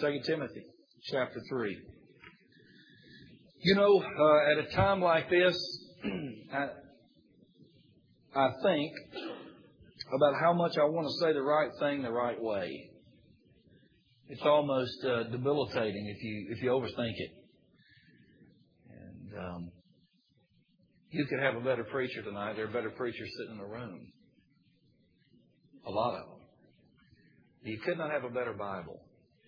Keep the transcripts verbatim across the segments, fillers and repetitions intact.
Second Timothy chapter three. You know, uh, at a time like this, I, I think about how much I want to say the right thing the right way. It's almost uh, debilitating if you if you overthink it. And um, you could have a better preacher tonight. There are better preachers sitting in the room. A lot of them. You could not have a better Bible.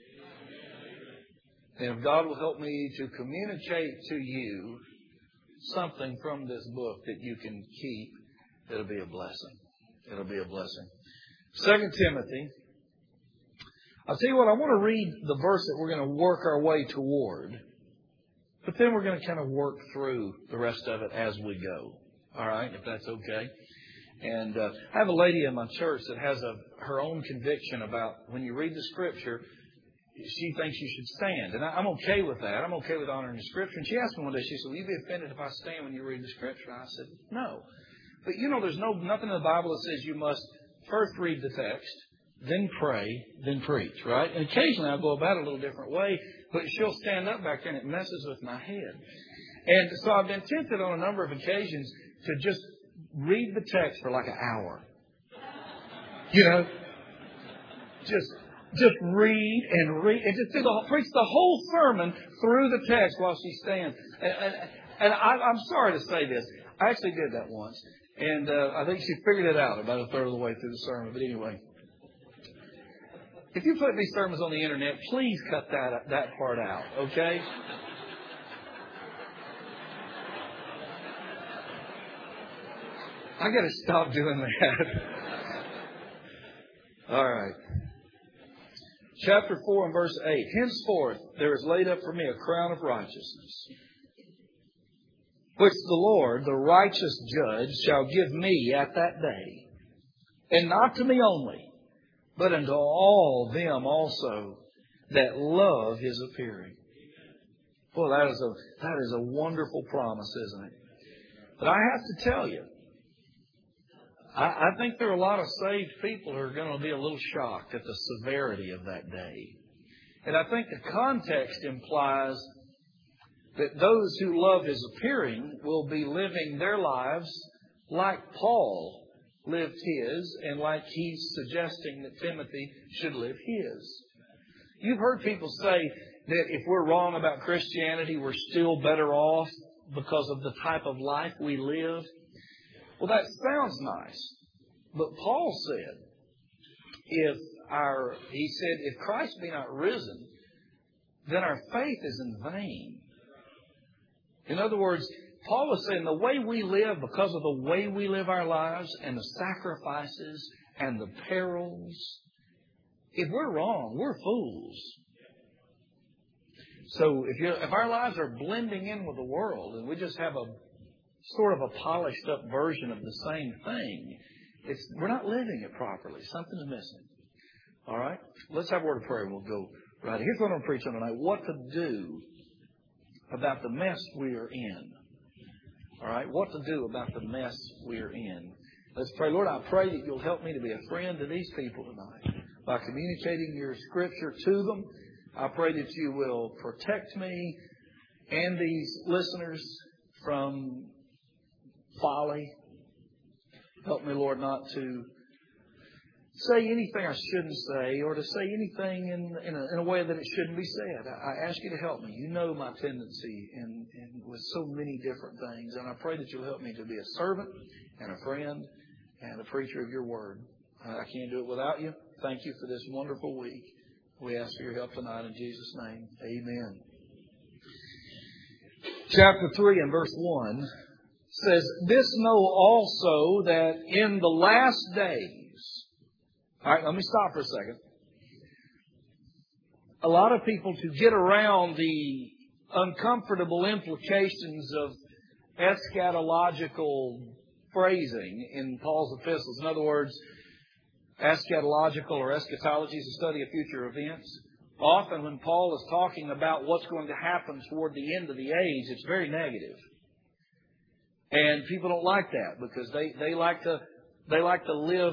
And if God will help me to communicate to you something from this book that you can keep, it'll be a blessing. It'll be a blessing. Second Timothy. I'll tell you what, I want to read the verse that we're going to work our way toward. But then we're going to kind of work through the rest of it as we go. All right, if that's okay. And uh, I have a lady in my church that has a her own conviction about when you read the Scripture, she thinks you should stand. And I, I'm okay with that. I'm okay with honoring the Scripture. And she asked me one day, she said, will you be offended if I stand when you read the Scripture? And I said, no. But you know, there's no nothing in the Bible that says you must first read the text, then pray, then preach, right? And occasionally I'll go about it a little different way, but she'll stand up back there and it messes with my head. And so I've been tempted on a number of occasions to just read the text for like an hour. You know, just just read and read and just do the, preach the whole sermon through the text while she stands. And, and, and I, I'm sorry to say this. I actually did that once. And uh, I think she figured it out about a third of the way through the sermon. But anyway, if you put these sermons on the internet, please cut that that part out, okay? I got to stop doing that. All right. Chapter four and verse eight. Henceforth there is laid up for me a crown of righteousness, which the Lord, the righteous judge, shall give me at that day. And not to me only, but unto all them also that love His appearing. Well, that is a that is a wonderful promise, isn't it? But I have to tell you, I, I think there are a lot of saved people who are going to be a little shocked at the severity of that day. And I think the context implies that those who love His appearing will be living their lives like Paul lived his, and like he's suggesting that Timothy should live his. You've heard people say that if we're wrong about Christianity, we're still better off because of the type of life we live. Well, that sounds nice. But Paul said, if our, he said, if Christ be not risen, then our faith is in vain. In other words, Paul was saying the way we live, because of the way we live our lives and the sacrifices and the perils, if we're wrong, we're fools. So if, you're, if our lives are blending in with the world and we just have a sort of a polished up version of the same thing, it's, we're not living it properly. Something's missing. All right? Let's have a word of prayer and we'll go right. Here's what I'm going to preach on tonight. What to do about the mess we are in. All right? What to do about the mess we are in. Let's pray. Lord, I pray that you'll help me to be a friend to these people tonight by communicating your Scripture to them. I pray that you will protect me and these listeners from folly. Help me, Lord, not to say anything I shouldn't say or to say anything in in a, in a way that it shouldn't be said. I, I ask you to help me. You know my tendency in, in with so many different things, and I pray that you'll help me to be a servant and a friend and a preacher of your word. I can't do it without you. Thank you for this wonderful week. We ask for your help tonight in Jesus' name. Amen. Chapter three and verse one says, this know also that in the last days. All right, let me stop for a second. A lot of people, to get around the uncomfortable implications of eschatological phrasing in Paul's epistles. In other words, eschatological or eschatology is the study of future events. Often when Paul is talking about what's going to happen toward the end of the age, it's very negative. And people don't like that because they, they like to they like to live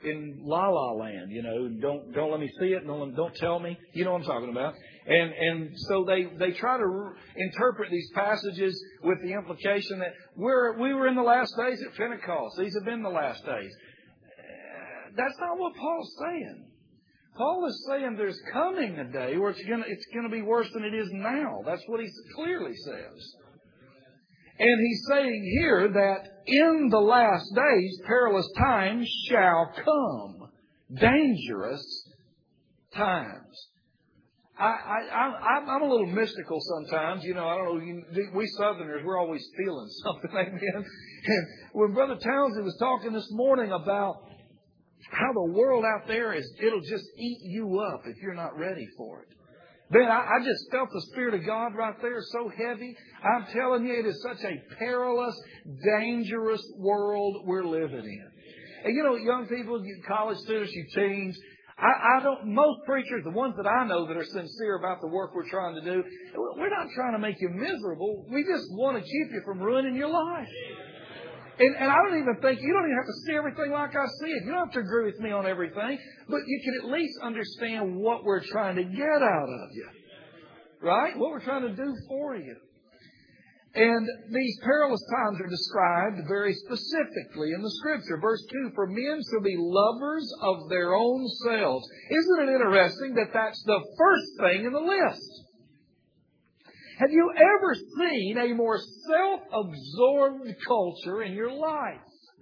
in La La Land, you know, don't don't let me see it, don't don't tell me, you know what I'm talking about. And and so they they try to re- interpret these passages with the implication that we're we were in the last days at Pentecost. These have been the last days. That's not what Paul's saying. Paul is saying there's coming a day where it's gonna it's gonna be worse than it is now. That's what he clearly says. And he's saying here that in the last days, perilous times shall come. Dangerous times. I, I, I'm a little mystical sometimes. You know, I don't know. You, we Southerners, we're always feeling something. Amen. And when Brother Townsend was talking this morning about how the world out there is, it'll just eat you up if you're not ready for it. Man, I, I just felt the Spirit of God right there so heavy. I'm telling you, it is such a perilous, dangerous world we're living in. And you know, young people, you college students, you teens, I, I don't, most preachers, the ones that I know that are sincere about the work we're trying to do, we're not trying to make you miserable. We just want to keep you from ruining your life. And, and I don't even think, you don't even have to see everything like I see it. You don't have to agree with me on everything. But you can at least understand what we're trying to get out of you. Right? What we're trying to do for you. And these perilous times are described very specifically in the Scripture. Verse two, for men shall be lovers of their own selves. Isn't it interesting that that's the first thing in the list? Have you ever seen a more self-absorbed culture in your life?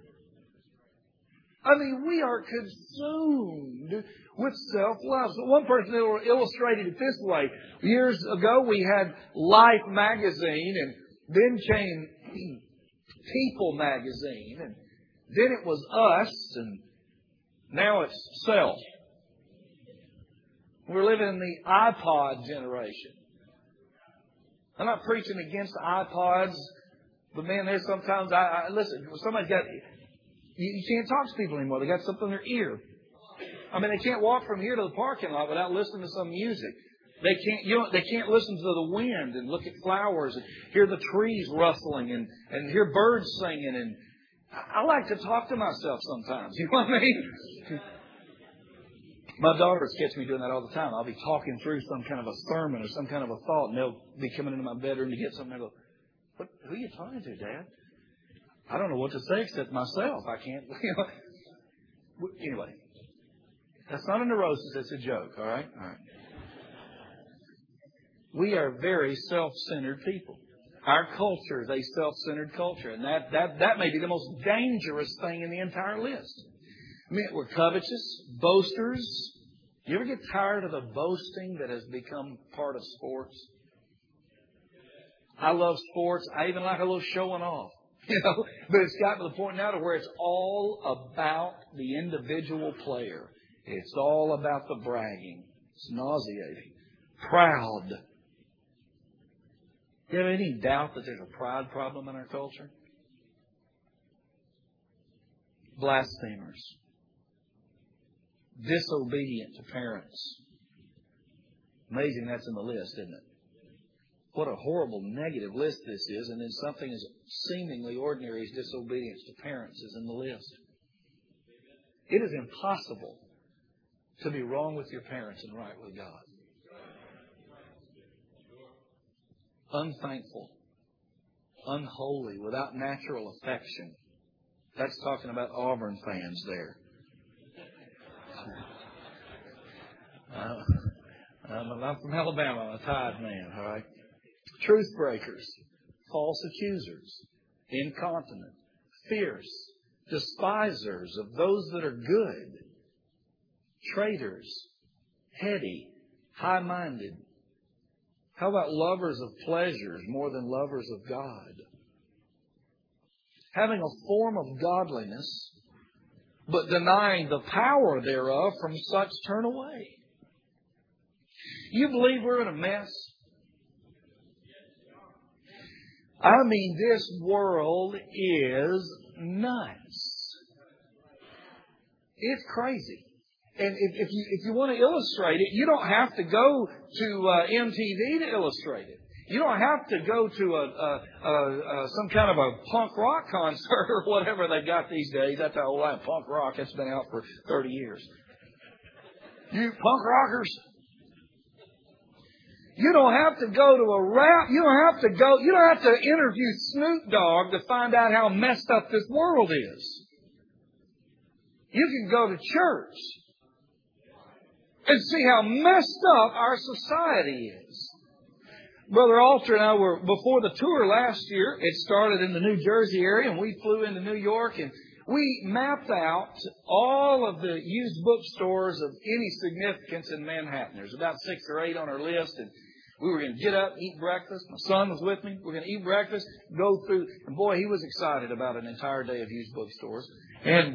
I mean, we are consumed with self-love. So one person illustrated it this way. Years ago, we had Life magazine, and then came People magazine, and then it was Us, and now it's Self. We're living in the iPod generation. I'm not preaching against iPods, but man, there's sometimes I, I listen. Somebody's got you, you can't talk to people anymore. They got something in their ear. I mean, they can't walk from here to the parking lot without listening to some music. They can't, you know, they can't listen to the wind and look at flowers and hear the trees rustling and and hear birds singing. And I, I like to talk to myself sometimes. You know what I mean? My daughters catch me doing that all the time. I'll be talking through some kind of a sermon or some kind of a thought, and they'll be coming into my bedroom to get something. I go, "What? Who are you talking to, Dad?" I don't know what to say except myself. I can't. You know. Anyway, that's not a neurosis. It's a joke. All right. All right. We are very self-centered people. Our culture is a self-centered culture, and that that that may be the most dangerous thing in the entire list. I mean, we're covetous, boasters. You ever get tired of the boasting that has become part of sports? I love sports. I even like a little showing off, you know. But it's gotten to the point now to where it's all about the individual player. It's all about the bragging. It's nauseating. Proud. Do you have any doubt that there's a pride problem in our culture? Blasphemers. Disobedient to parents. Amazing that's in the list, isn't it? What a horrible negative list this is, and then something as seemingly ordinary as disobedience to parents is in the list. It is impossible to be wrong with your parents and right with God. Unthankful, unholy, without natural affection. That's talking about Auburn fans there. Uh, I'm, I'm from Alabama. I'm a Tide man, all right? Truth breakers, false accusers, incontinent, fierce, despisers of those that are good, traitors, heady, high-minded. How about lovers of pleasures more than lovers of God? Having a form of godliness, but denying the power thereof, from such turn away. You believe we're in a mess? I mean, this world is nuts. It's crazy. And if, if you if you want to illustrate it, you don't have to go to uh, M T V to illustrate it. You don't have to go to a, a, a, a some kind of a punk rock concert or whatever they got these days. That's how old I am. Punk rock. It's been out for thirty years. You punk rockers. You don't have to go to a rap. You don't have to go. You don't have to interview Snoop Dogg to find out how messed up this world is. You can go to church and see how messed up our society is. Brother Alter and I were, before the tour last year, it started in the New Jersey area, and we flew into New York, and we mapped out all of the used bookstores of any significance in Manhattan. There's about six or eight on our list, and we were going to get up, eat breakfast. My son was with me. We were going to eat breakfast, go through, and boy, he was excited about an entire day of used bookstores. And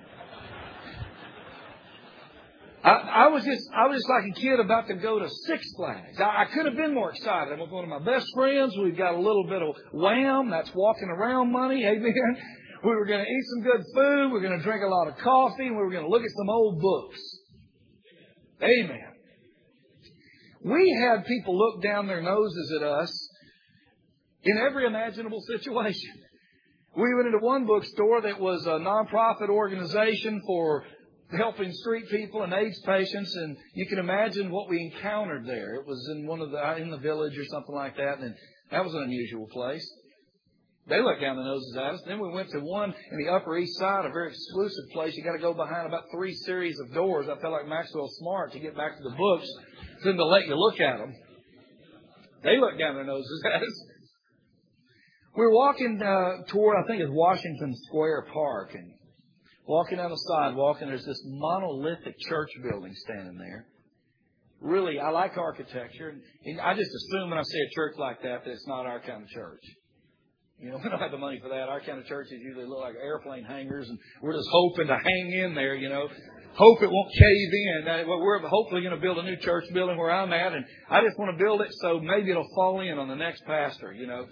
I, I was just, I was just like a kid about to go to Six Flags. I, I could have been more excited. I'm with one of my best friends. We've got a little bit of wham. That's walking around money. Amen. We were going to eat some good food. We were going to drink a lot of coffee. And we were going to look at some old books. Amen. We had people look down their noses at us in every imaginable situation. We went into one bookstore that was a nonprofit organization for helping street people and AIDS patients, and you can imagine what we encountered there. It was in one of the in the village or something like that, and that was an unusual place. They looked down their noses at us. Then we went to one in the Upper East Side, a very exclusive place. You got to go behind about three series of doors. I felt like Maxwell Smart to get back to the books, for them to let you look at them. They looked down their noses at us. We were walking uh, toward, I think it's Washington Square Park, and walking down the sidewalk, and there's this monolithic church building standing there. Really, I like architecture, and, and I just assume when I see a church like that that it's not our kind of church. You know, we don't have the money for that. Our kind of churches usually look like airplane hangars, and we're just hoping to hang in there, you know. Hope it won't cave in. Uh, We're hopefully going to build a new church building where I'm at, and I just want to build it so maybe it'll fall in on the next pastor, you know.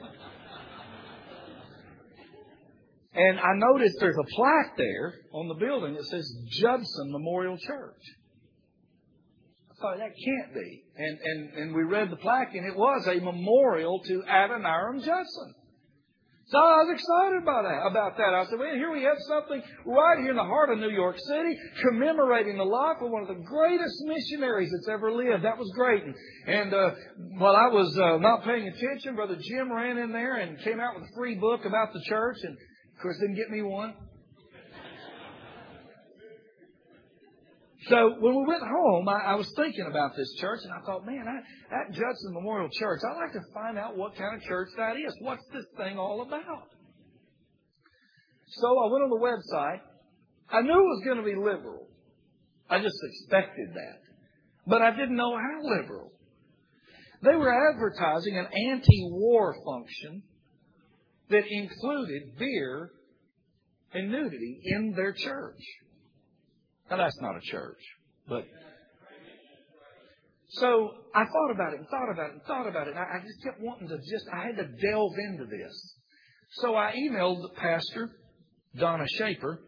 And I noticed there's a plaque there on the building that says Judson Memorial Church. I thought, that can't be. And, and, and we read the plaque, and it was a memorial to Adoniram Judson. So I was excited about that. About that. I said, well, here we have something right here in the heart of New York City, commemorating the life of one of the greatest missionaries that's ever lived. That was great. And, and uh, while I was uh, not paying attention, Brother Jim ran in there and came out with a free book about the church, and of course, didn't get me one. So when we went home, I, I was thinking about this church, and I thought, man, I, that Judson Memorial Church, I'd like to find out what kind of church that is. What's this thing all about? So I went on the website. I knew it was going to be liberal. I just expected that. But I didn't know how liberal. They were advertising an anti-war function that included beer and nudity in their church. Now, that's not a church, but... So I thought about it and thought about it and thought about it. And I just kept wanting to just... I had to delve into this. So I emailed Pastor Donna Shaper.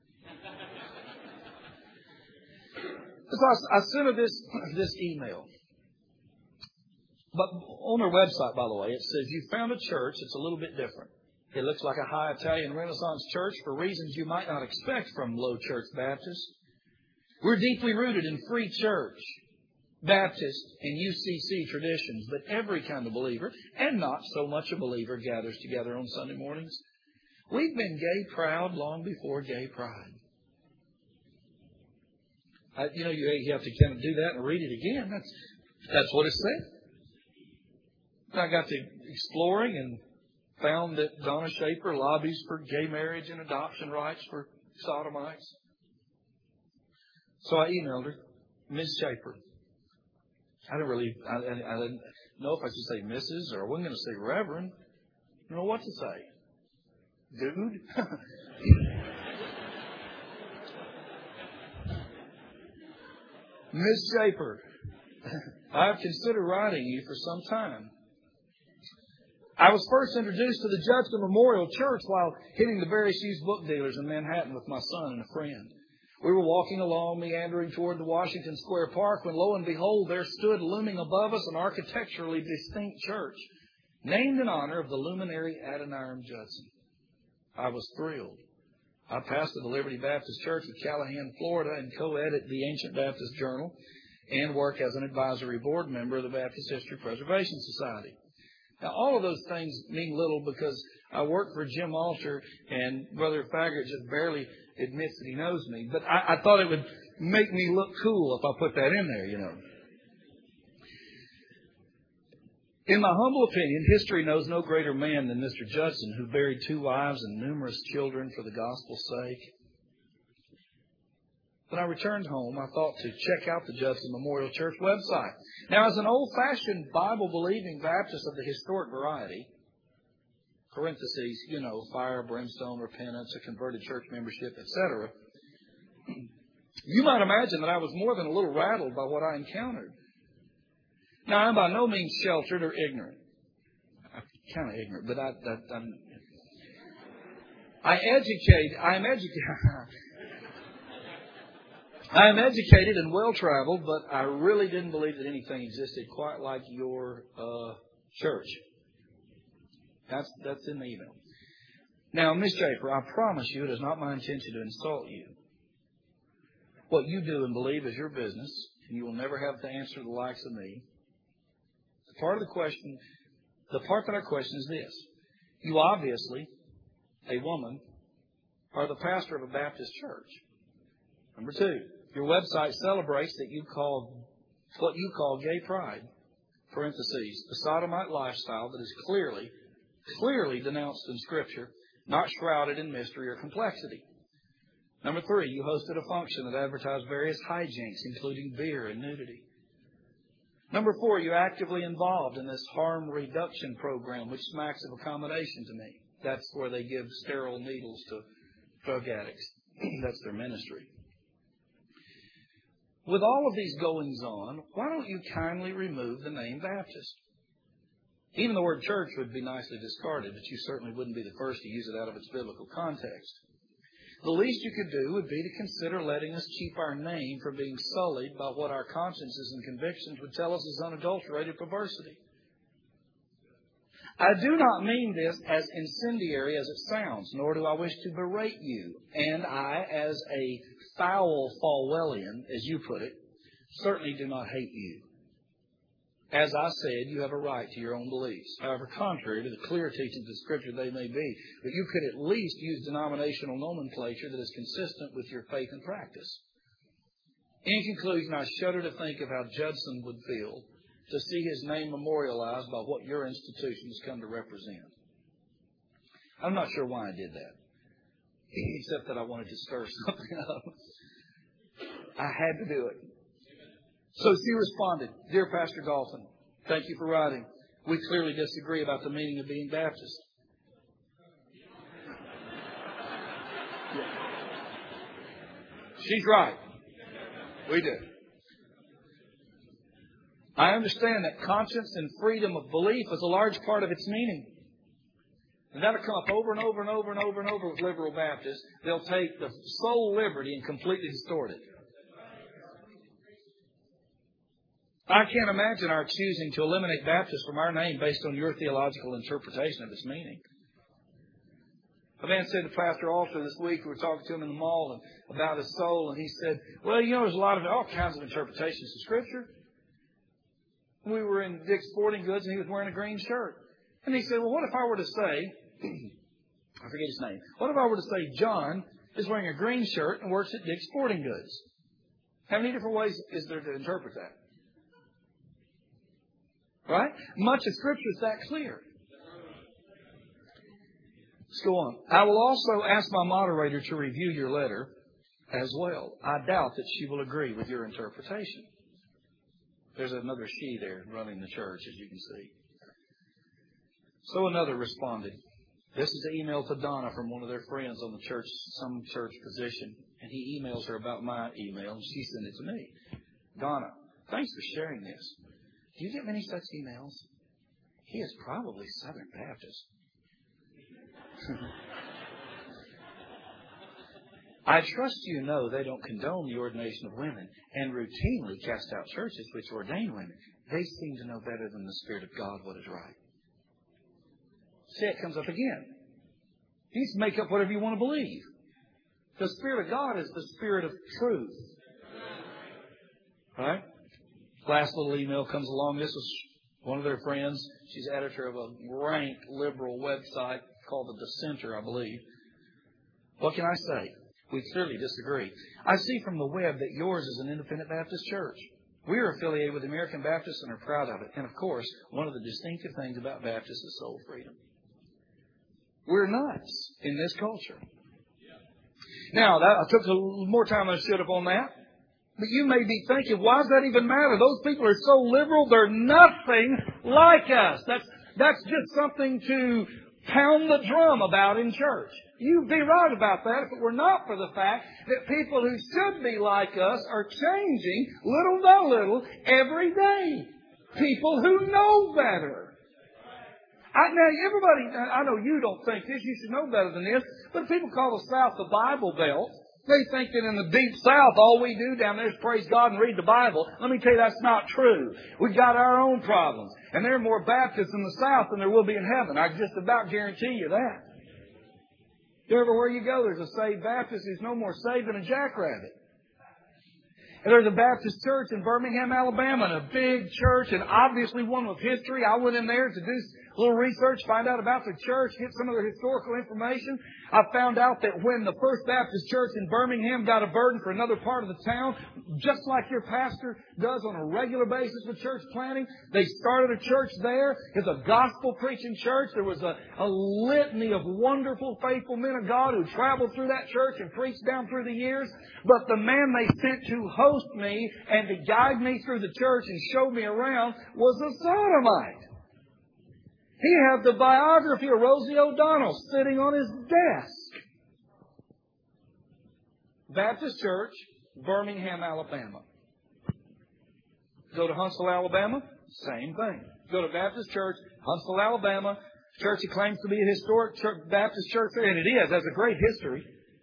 So I, I sent her this, this email. But on her website, by the way, it says, you found a church that's a little bit different. It looks like a high Italian Renaissance church for reasons you might not expect from low church Baptists. We're deeply rooted in free church, Baptist, and U C C traditions, but every kind of believer, and not so much a believer, gathers together on Sunday mornings. We've been gay proud long before gay pride. I, you know, you, you have to kind of do that and read it again. That's, that's what it said. I got to exploring and found that Donna Shaper lobbies for gay marriage and adoption rights for sodomites. So I emailed her, Miz Shaper. I didn't really, I, I, I didn't know if I should say Missus or I wasn't going to say Reverend. I don't know what to say. Dude? Miz Shaper, I have considered writing you for some time. I was first introduced to the Judson Memorial Church while hitting the various used book dealers in Manhattan with my son and a friend. We were walking along, meandering toward the Washington Square Park, when lo and behold, there stood looming above us an architecturally distinct church, named in honor of the luminary Adoniram Judson. I was thrilled. I pastor the Liberty Baptist Church of Callahan, Florida, and co-edit the Ancient Baptist Journal and work as an advisory board member of the Baptist History Preservation Society. Now, all of those things mean little because I work for Jim Alter, and Brother Faggart just barely admits that he knows me. But I, I thought it would make me look cool if I put that in there, you know. In my humble opinion, history knows no greater man than Mister Judson, who buried two wives and numerous children for the gospel's sake. When I returned home, I thought to check out the Judson Memorial Church website. Now, as an old-fashioned Bible-believing Baptist of the historic variety, parentheses, you know, fire, brimstone, repentance, a converted church membership, et cetera, you might imagine that I was more than a little rattled by what I encountered. Now, I'm by no means sheltered or ignorant. I'm kind of ignorant, but I, I, I'm, I educate, I am educated. I am educated and well-traveled, but I really didn't believe that anything existed quite like your uh, church. That's that's in the email. Now, Miss Schaefer, I promise you it is not my intention to insult you. What you do and believe is your business, and you will never have to answer the likes of me. The part of the question, the part that I question is this. You obviously, a woman, are the pastor of a Baptist church. Number two, your website celebrates that you call what you call gay pride, parentheses, a sodomite lifestyle that is clearly, clearly denounced in Scripture, not shrouded in mystery or complexity. Number three, you hosted a function that advertised various hijinks, including beer and nudity. Number four, you're actively involved in this harm reduction program, which smacks of accommodation to me. That's where they give sterile needles to drug addicts. That's their ministry. With all of these goings on, why don't you kindly remove the name Baptist? Even the word church would be nicely discarded, but you certainly wouldn't be the first to use it out of its biblical context. The least you could do would be to consider letting us keep our name from being sullied by what our consciences and convictions would tell us is unadulterated perversity. I do not mean this as incendiary as it sounds, nor do I wish to berate you. And I, as a foul Falwellian, as you put it, certainly do not hate you. As I said, you have a right to your own beliefs, however contrary to the clear teachings of Scripture they may be. But you could at least use denominational nomenclature that is consistent with your faith and practice. In conclusion, I shudder to think of how Judson would feel to see his name memorialized by what your institution has come to represent. I'm not sure why I did that, except that I wanted to stir something up. I had to do it. So she responded, Dear Pastor Galton, thank you for writing. We clearly disagree about the meaning of being Baptist. Yeah. She's right. We do. I understand that conscience and freedom of belief is a large part of its meaning. And that'll come up over and over and over and over and over with liberal Baptists. They'll take the sole liberty and completely distort it. I can't imagine our choosing to eliminate Baptist from our name based on your theological interpretation of its meaning. A man said to Pastor Alter this week, we were talking to him in the mall and about his soul, and he said, well, you know, there's a lot of all kinds of interpretations of Scripture. We were in Dick's Sporting Goods, and he was wearing a green shirt. And he said, well, what if I were to say, I forget his name, what if I were to say John is wearing a green shirt and works at Dick's Sporting Goods? How many different ways is there to interpret that? Right? Much of Scripture is that clear. Let's go on. I will also ask my moderator to review your letter as well. I doubt that she will agree with your interpretation. There's another she there running the church, as you can see. So another responded. This is an email to Donna from one of their friends on the church, some church position. And he emails her about my email, and she sent it to me. Donna, thanks for sharing this. Do you get many such emails? He is probably Southern Baptist. I trust you know they don't condone the ordination of women and routinely cast out churches which ordain women. They seem to know better than the Spirit of God what is right. See, it comes up again. You can make up whatever you want to believe. The Spirit of God is the Spirit of truth. Right? Last little email comes along. This was one of their friends. She's editor of a rank liberal website called The Dissenter, I believe. What can I say? We clearly disagree. I see from the web that yours is an independent Baptist church. We are affiliated with the American Baptists and are proud of it. And of course, one of the distinctive things about Baptists is soul freedom. We're nuts in this culture. Now, that, I took a little more time than I should have on that. But you may be thinking, why does that even matter? Those people are so liberal, they're nothing like us. That's, that's just something to pound the drum about in church. You'd be right about that if it were not for the fact that people who should be like us are changing little by little every day. People who know better. I, now, everybody, I know you don't think this. You should know better than this. But people call the South the Bible Belt. They think that in the deep South, all we do down there is praise God and read the Bible. Let me tell you, that's not true. We've got our own problems. And there are more Baptists in the South than there will be in heaven. I just about guarantee you that. Everywhere you go, there's a saved Baptist who's no more saved than a jackrabbit. And there's a Baptist church in Birmingham, Alabama, and a big church, and obviously one with history. I went in there to do a little research, find out about the church, get some of their historical information. I found out that when the First Baptist Church in Birmingham got a burden for another part of the town, just like your pastor does on a regular basis with church planting, they started a church there. It's a gospel-preaching church. There was a, a litany of wonderful, faithful men of God who traveled through that church and preached down through the years. But the man they sent to host me and to guide me through the church and show me around was a sodomite. He had the biography of Rosie O'Donnell sitting on his desk. Baptist Church, Birmingham, Alabama. Go to Huntsville, Alabama, same thing. Go to Baptist Church, Huntsville, Alabama, church that claims to be a historic church, Baptist church there, and it is, has a great history.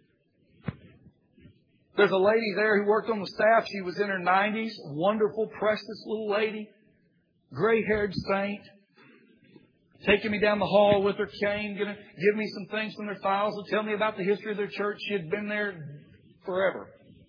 There's a lady there who worked on the staff. She was in her nineties, wonderful, precious little lady, gray-haired saint. Taking me down the hall with her cane, going to give me some things from their files and tell me about the history of their church. She had been there forever.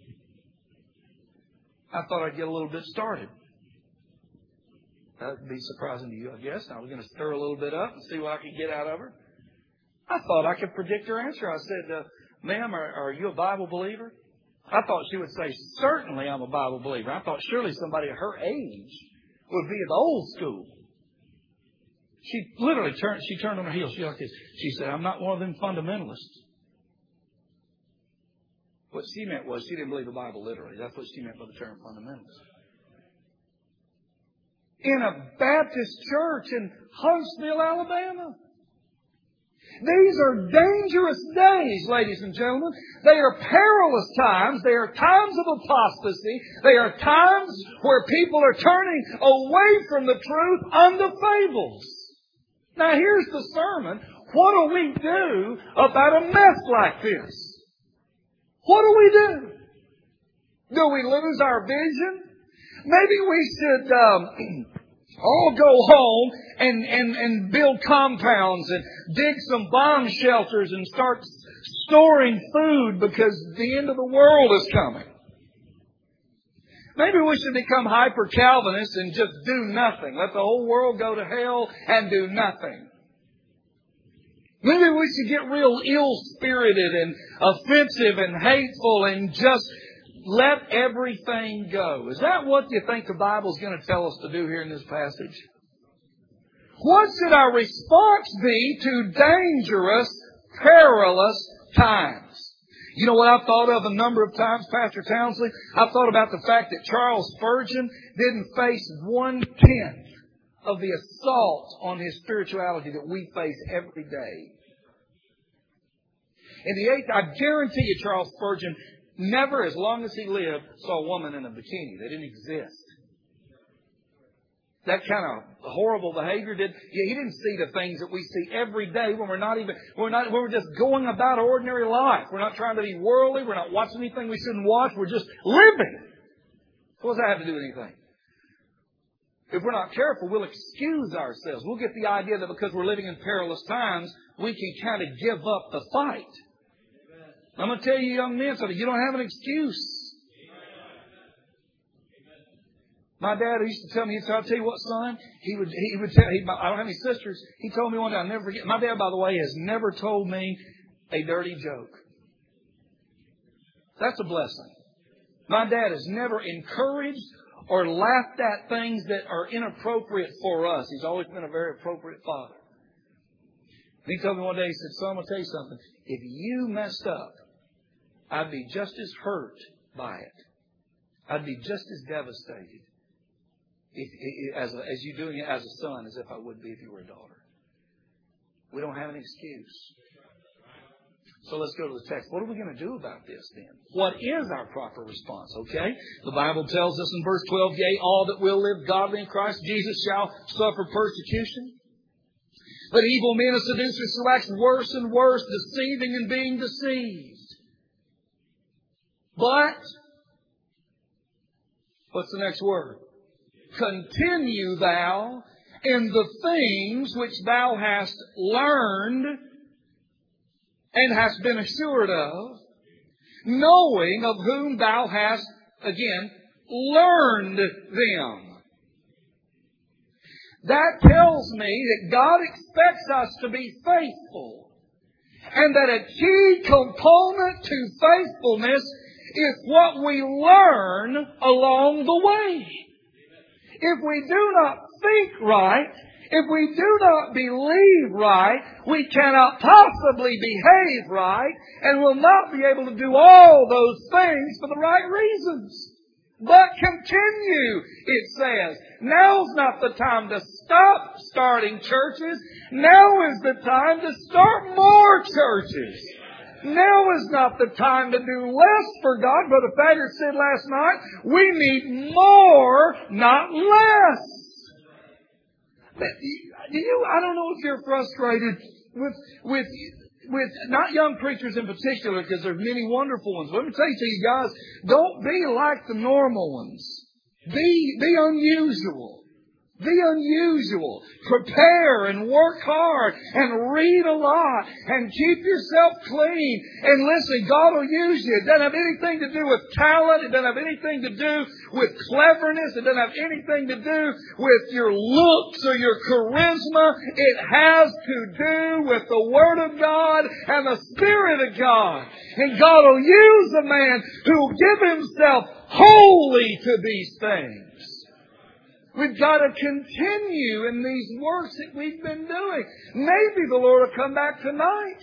I thought I'd get a little bit started. That would be surprising to you, I guess. I was going to stir a little bit up and see what I could get out of her. I thought I could predict her answer. I said, uh, ma'am, are, are you a Bible believer? I thought she would say, certainly I'm a Bible believer. I thought surely somebody at her age would be at the old school. She literally turned, she turned on her heel. She like this. She said, I'm not one of them fundamentalists. What she meant was she didn't believe the Bible literally. That's what she meant by the term fundamentalist. In a Baptist church in Huntsville, Alabama. These are dangerous days, ladies and gentlemen. They are perilous times. They are times of apostasy. They are times where people are turning away from the truth unto fables. Now here's the sermon. What do we do about a mess like this? What do we do? Do we lose our vision? Maybe we should um, all go home and, and, and build compounds and dig some bomb shelters and start storing food because the end of the world is coming. Maybe we should become hyper-Calvinists and just do nothing. Let the whole world go to hell and do nothing. Maybe we should get real ill-spirited and offensive and hateful and just let everything go. Is that what you think the Bible is going to tell us to do here in this passage? What should our response be to dangerous, perilous times? You know what I've thought of a number of times, Pastor Townsley? I've thought about the fact that Charles Spurgeon didn't face one-tenth of the assault on his spirituality that we face every day. In the eighth, I guarantee you Charles Spurgeon never, as long as he lived, saw a woman in a bikini. They didn't exist. that kind of horrible behavior? Did yeah, He didn't see the things that we see every day when we're not even we're not when we're just going about ordinary life. We're not trying to be worldly. We're not watching anything we shouldn't watch. We're just living. So what does that have to do with anything? If we're not careful, we'll excuse ourselves. We'll get the idea that because we're living in perilous times, we can kind of give up the fight. I'm going to tell you, young men, something. You don't have an excuse. My dad used to tell me, he'd say, I'll tell you what, son, he would, he would tell, he, I don't have any sisters. He told me one day, I'll never forget. My dad, by the way, has never told me a dirty joke. That's a blessing. My dad has never encouraged or laughed at things that are inappropriate for us. He's always been a very appropriate father. He told me one day, he said, son, I'll tell you something. If you messed up, I'd be just as hurt by it. I'd be just as devastated if, if, as, as you doing it as a son as if I would be if you were a daughter. We don't have an excuse. So let's go to the text. What are we going to do about this then? What is our proper response? Okay? The Bible tells us in verse twelve, yea, all that will live godly in Christ Jesus shall suffer persecution. But evil men and seducers shall wax worse and worse, deceiving and being deceived. But, what's the next word? Continue thou in the things which thou hast learned and hast been assured of, knowing of whom thou hast, again, learned them. That tells me that God expects us to be faithful. And that a key component to faithfulness is what we learn along the way. If we do not think right, if we do not believe right, we cannot possibly behave right, and will not be able to do all those things for the right reasons. But continue, it says. Now's not the time to stop starting churches. Now is the time to start more churches. Now is not the time to do less for God. Brother Faggart said last night, we need more, not less. You, I don't know if you're frustrated with, with, with not young preachers in particular, because there's many wonderful ones. Let me tell you to you guys, don't be like the normal ones. Be, be unusual. Be unusual. Prepare and work hard and read a lot and keep yourself clean. And listen, God will use you. It doesn't have anything to do with talent. It doesn't have anything to do with cleverness. It doesn't have anything to do with your looks or your charisma. It has to do with the Word of God and the Spirit of God. And God will use a man who will give himself wholly to these things. We've got to continue in these works that we've been doing. Maybe the Lord will come back tonight.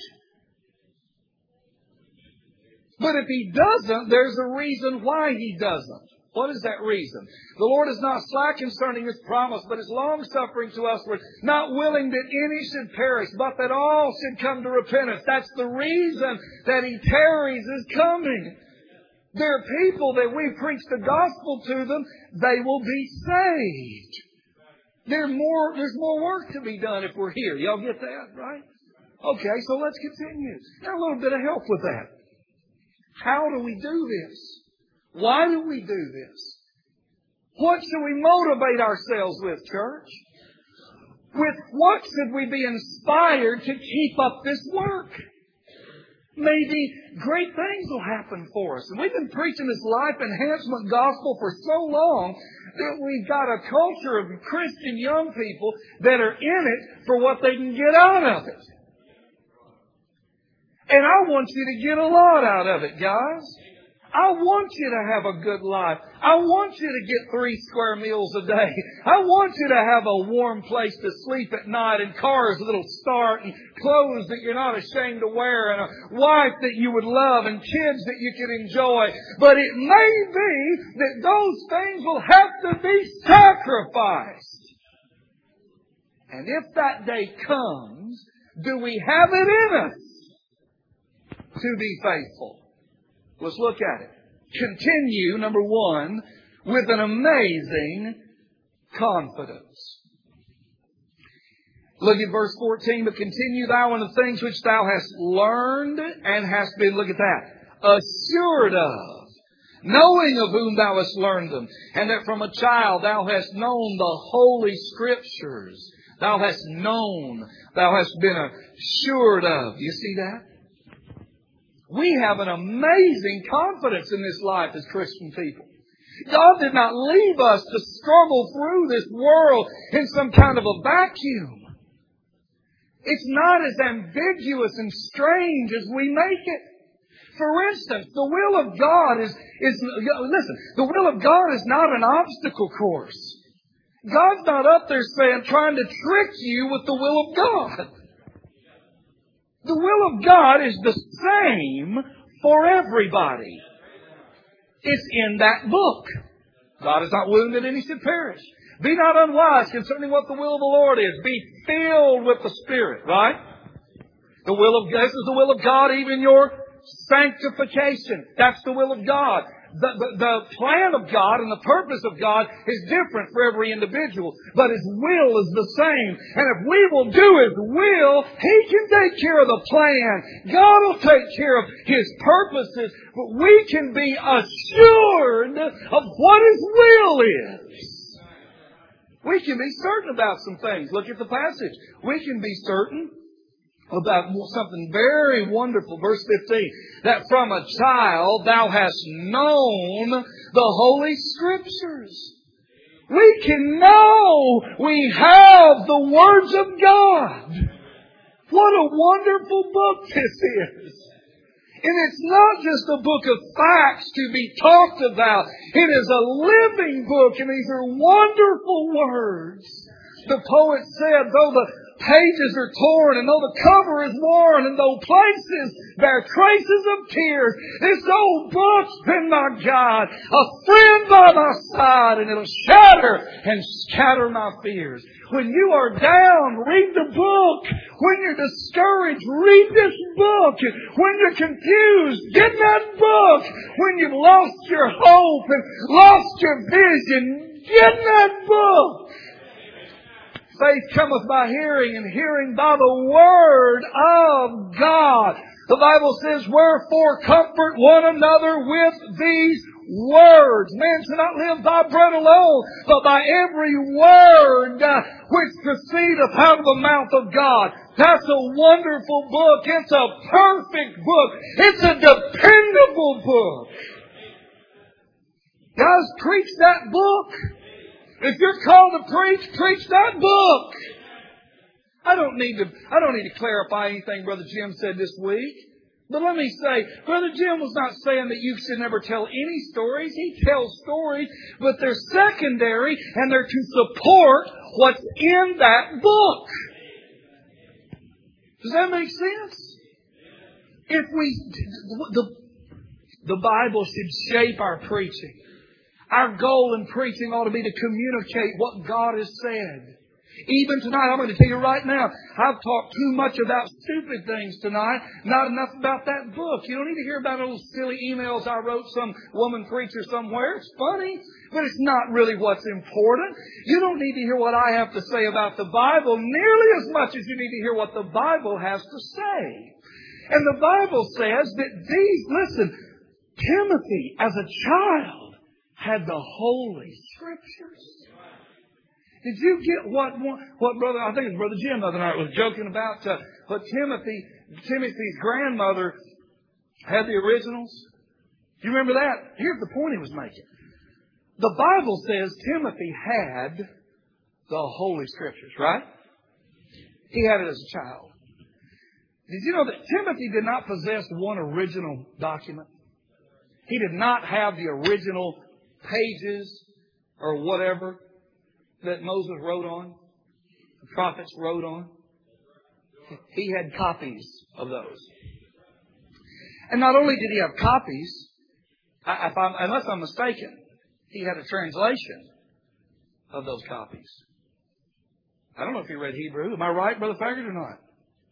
But if He doesn't, there's a reason why He doesn't. What is that reason? The Lord is not slack concerning His promise, but is long-suffering to us, not willing that any should perish, but that all should come to repentance. That's the reason that He tarries His coming. There are people that we preach the gospel to them, they will be saved. There more, there's more work to be done if we're here. Y'all get that, right? Okay, so let's continue. Got a little bit of help with that. How do we do this? Why do we do this? What should we motivate ourselves with, church? With what should we be inspired to keep up this work? Maybe great things will happen for us. And we've been preaching this life enhancement gospel for so long that we've got a culture of Christian young people that are in it for what they can get out of it. And I want you to get a lot out of it, guys. I want you to have a good life. I want you to get three square meals a day. I want you to have a warm place to sleep at night and cars that'll start and clothes that you're not ashamed to wear and a wife that you would love and kids that you can enjoy. But it may be that those things will have to be sacrificed. And if that day comes, do we have it in us to be faithful? Let's look at it. Continue, number one, with an amazing confidence. Look at verse fourteen. But continue thou in the things which thou hast learned and hast been, look at that, assured of, knowing of whom thou hast learned them, and that from a child thou hast known the Holy Scriptures. Thou hast known, thou hast been assured of. You see that? We have an amazing confidence in this life as Christian people. God did not leave us to struggle through this world in some kind of a vacuum. It's not as ambiguous and strange as we make it. For instance, the will of God is, is, listen, the will of God is not an obstacle course. God's not up there saying, trying to trick you with the will of God. The will of God is the same for everybody. It's in that book. God is not willing that any should perish. Be not unwise concerning what the will of the Lord is. Be filled with the Spirit, right? The will of this is the will of God, even your sanctification. That's the will of God. The, the, the plan of God and the purpose of God is different for every individual, but His will is the same. And if we will do His will, He can take care of the plan. God will take care of His purposes, but we can be assured of what His will is. We can be certain about some things. Look at the passage. We can be certain about something very wonderful. Verse fifteen. That from a child thou hast known the Holy Scriptures. We can know we have the words of God. What a wonderful book this is. And it's not just a book of facts to be talked about. It is a living book, and these are wonderful words. The poet said, though the pages are torn, and though the cover is worn, and though places bear traces of tears, this old book's been my God, a friend by my side, and it'll shatter and scatter my fears. When you are down, read the book. When you're discouraged, read this book. When you're confused, get that book. When you've lost your hope and lost your vision, get that book. Faith cometh by hearing, and hearing by the Word of God. The Bible says, wherefore comfort one another with these words. Man shall not live by bread alone, but by every word uh, which proceedeth out of the mouth of God. That's a wonderful book. It's a perfect book. It's a dependable book. Guys, preach that book. If you're called to preach, preach that book. I don't need to, I don't need to clarify anything Brother Jim said this week. But let me say, Brother Jim was not saying that you should never tell any stories. He tells stories, but they're secondary and they're to support what's in that book. Does that make sense? If we, the, the Bible should shape our preaching. Our goal in preaching ought to be to communicate what God has said. Even tonight, I'm going to tell you right now, I've talked too much about stupid things tonight, not enough about that book. You don't need to hear about those silly emails I wrote some woman preacher somewhere. It's funny, but it's not really what's important. You don't need to hear what I have to say about the Bible nearly as much as you need to hear what the Bible has to say. And the Bible says that these, listen, Timothy as a child had the Holy Scriptures. Did you get what, what brother, I think it was Brother Jim the other night was joking about, uh, what Timothy, Timothy's grandmother had the originals? Do you remember that? Here's the point he was making. The Bible says Timothy had the Holy Scriptures, right? He had it as a child. Did you know that Timothy did not possess one original document? He did not have the original pages or whatever that Moses wrote on, the prophets wrote on. He had copies of those. And not only did he have copies, if I'm, unless I'm mistaken, he had a translation of those copies. I don't know if he read Hebrew. Am I right, Brother Faggart, or not?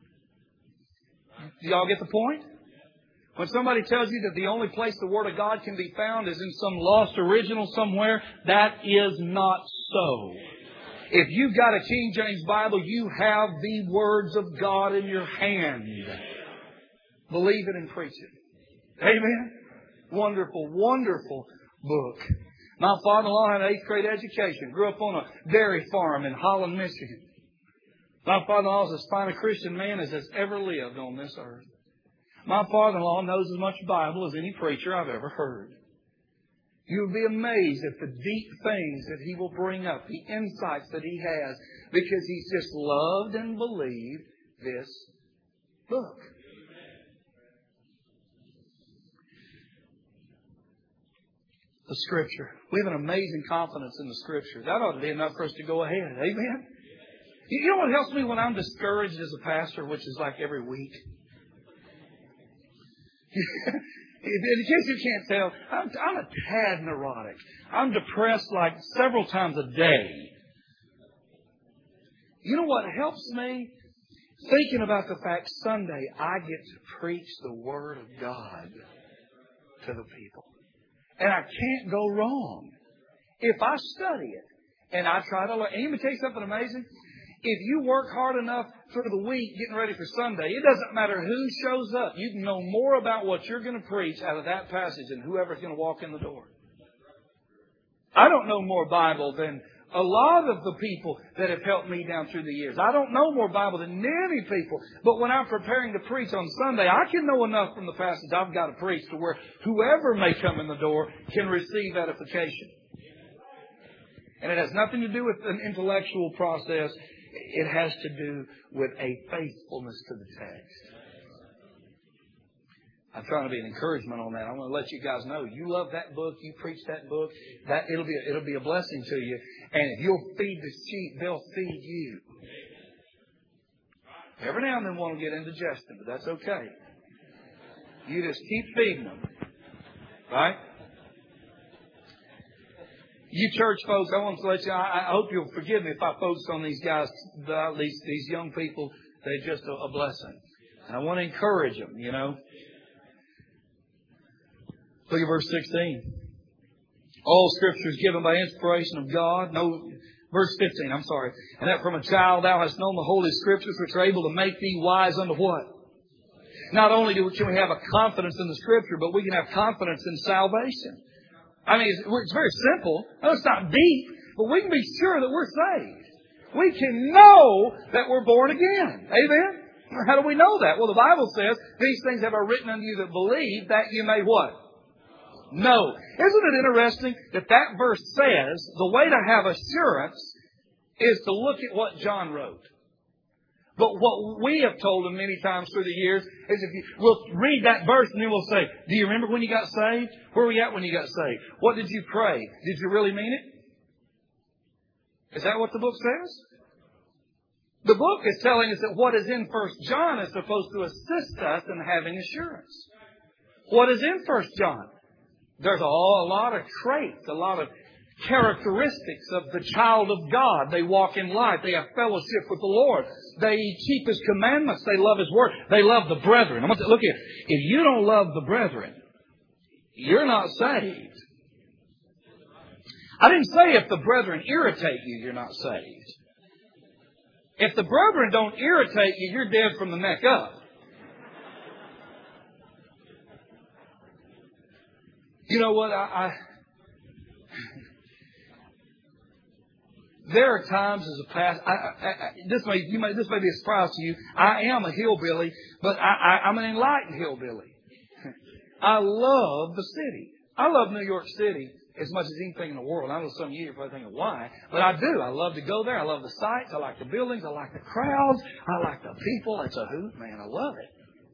Do y'all get the point? When somebody tells you that the only place the Word of God can be found is in some lost original somewhere, that is not so. If you've got a King James Bible, you have the words of God in your hand. Believe it and preach it. Amen? Wonderful, wonderful book. My father-in-law had an eighth grade education. Grew up on a dairy farm in Holland, Michigan. My father-in-law is as fine a Christian man as has ever lived on this earth. My father-in-law knows as much Bible as any preacher I've ever heard. You will be amazed at the deep things that he will bring up, the insights that he has, because he's just loved and believed this book. The Scripture. We have an amazing confidence in the Scripture. That ought to be enough for us to go ahead. Amen? You know what helps me when I'm discouraged as a pastor, which is like every week? In case you can't tell, I'm, I'm a tad neurotic. I'm depressed like several times a day. You know what helps me? Thinking about the fact Sunday I get to preach the Word of God to the people. And I can't go wrong. If I study it and I try to learn. And let me tell you something amazing. If you work hard enough through the week getting ready for Sunday, it doesn't matter who shows up. You can know more about what you're going to preach out of that passage than whoever's going to walk in the door. I don't know more Bible than a lot of the people that have helped me down through the years. I don't know more Bible than many people. But when I'm preparing to preach on Sunday, I can know enough from the passage I've got to preach to where whoever may come in the door can receive edification. And it has nothing to do with an intellectual process. It has to do with a faithfulness to the text. I'm trying to be an encouragement on that. I want to let you guys know you love that book, you preach that book, that it'll be a, it'll be a blessing to you. And if you'll feed the sheep, they'll feed you. Every now and then one will get indigestion, but that's okay. You just keep feeding them. Right? You church folks, I want to let you, I, I hope you'll forgive me if I focus on these guys, the, these, these young people. They're just a, a blessing. And I want to encourage them, you know. Look at verse sixteen. All Scripture is given by inspiration of God. No, verse fifteen, I'm sorry. And that from a child thou hast known the Holy Scriptures, which are able to make thee wise unto what? Not only do we, can we have a confidence in the Scripture, but we can have confidence in salvation. I mean, it's, it's very simple. No, it's not deep, but we can be sure that we're saved. We can know that we're born again. Amen? How do we know that? Well, the Bible says, these things have I written unto you that believe, that you may what? Know. Isn't it interesting that that verse says the way to have assurance is to look at what John wrote? But what we have told them many times through the years is if you, we'll read that verse and then we'll say, do you remember when you got saved? Where were you at when you got saved? What did you pray? Did you really mean it? Is that what the book says? The book is telling us that what is in First John is supposed to assist us in having assurance. What is in First John? There's a, a lot of traits, a lot of characteristics of the child of God. They walk in life. They have fellowship with the Lord. They keep His commandments. They love His Word. They love the brethren. I want to look at, if you don't love the brethren, you're not saved. I didn't say if the brethren irritate you, you're not saved. If the brethren don't irritate you, you're dead from the neck up. You know what? I, I there are times as a pastor. I, I, I, this may you may this may be a surprise to you. I am a hillbilly, but I, I, I'm an enlightened hillbilly. I love the city. I love New York City as much as anything in the world. I know some of you are probably thinking, why? But I do. I love to go there. I love the sights. I like the buildings. I like the crowds. I like the people. It's a hoot, man. I love it.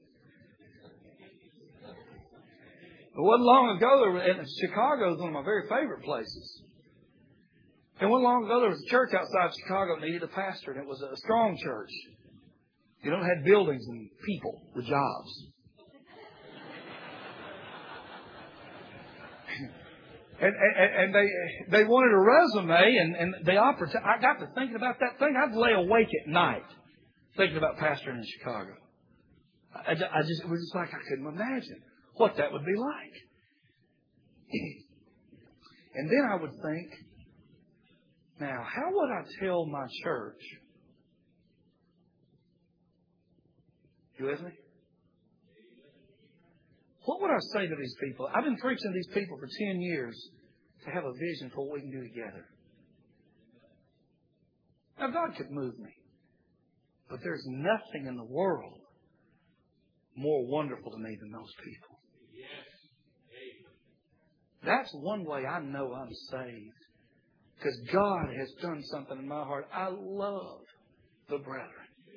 It wasn't long ago, there was, and Chicago is one of my very favorite places. And wasn't long ago, there was a church outside Chicago that needed a pastor, and it was a strong church. You know, it had buildings and people with jobs. And, and, and they they wanted a resume, and, and they offered. To, I got to thinking about that thing. I'd lay awake at night thinking about pastoring in Chicago. I, I just it was just like I couldn't imagine what that would be like. And then I would think, Now, how would I tell my church? You with me? What would I say to these people? I've been preaching to these people for ten years to have a vision for what we can do together. Now, God could move me. But there's nothing in the world more wonderful to me than those people. That's one way I know I'm saved. Because God has done something in my heart. I love the brethren.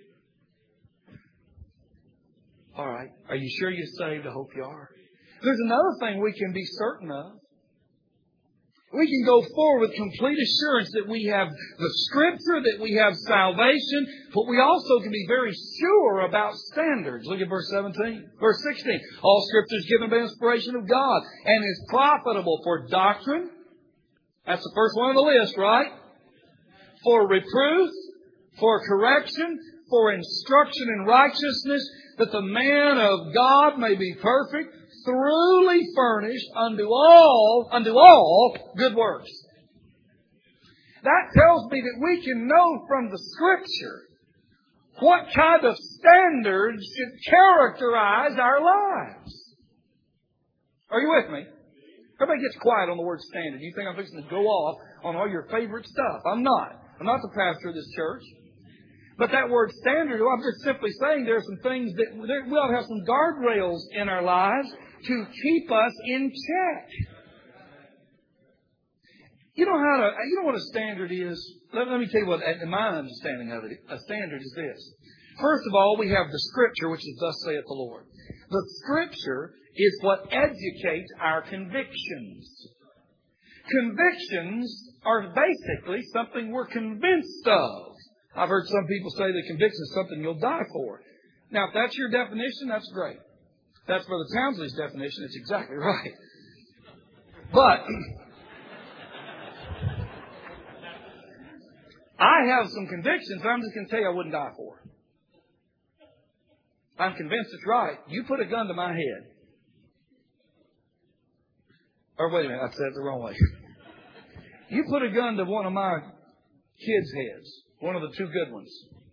All right. Are you sure you're saved? I hope you are. There's another thing we can be certain of. We can go forward with complete assurance that we have the Scripture, that we have salvation, but we also can be very sure about standards. Look at verse seventeen. Verse sixteen. All Scripture is given by inspiration of God and is profitable for doctrine. That's the first one on the list, right? For reproof, for correction, for instruction in righteousness, that the man of God may be perfect, thoroughly furnished unto all, unto all good works. That tells me that we can know from the Scripture what kind of standards should characterize our lives. Are you with me? Everybody gets quiet on the word standard. You think I'm fixing to go off on all your favorite stuff. I'm not. I'm not the pastor of this church. But that word standard, well, I'm just simply saying there are some things that we ought to have some guardrails in our lives to keep us in check. You know how to, you know what a standard is? Let, let me tell you what, in my understanding of it, a standard is this. First of all, we have the Scripture, which is thus saith the Lord. The Scripture is what educates our convictions. Convictions are basically something we're convinced of. I've heard some people say that conviction is something you'll die for. Now, if that's your definition, that's great. If that's Brother Townsley's definition, it's exactly right. But I have some convictions I'm just going to tell you I wouldn't die for. I'm convinced it's right. You put a gun to my head. Or wait a minute, I said it the wrong way. You put a gun to one of my kids' heads. One of the two good ones.